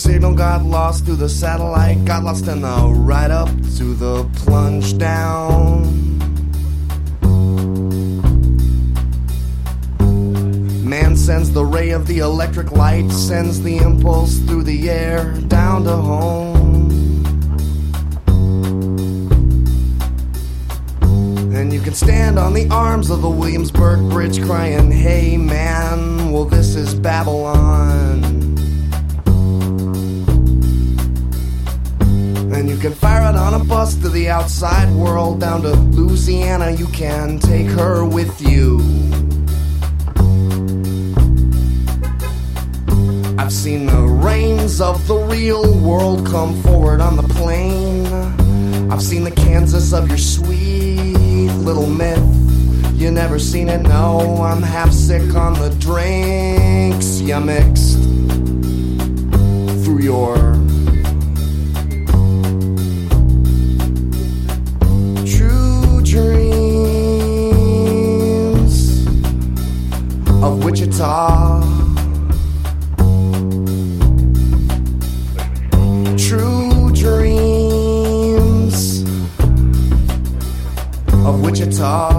signal got lost through the satellite, got lost in the ride up to the plunge down. Man sends the ray of the electric light, sends the impulse through the air down to home. And you can stand on the arms of the Williamsburg Bridge crying, hey man, well this is Babylon. And you can fire it on a bus to the outside world, down to Louisiana, you can take her with you. I've seen the reins of the real world come forward on the plane. I've seen the Kansas of your sweet little myth. You never seen it, no, I'm half sick on the drinks you mixed through your true dreams of Wichita. True dreams of Wichita.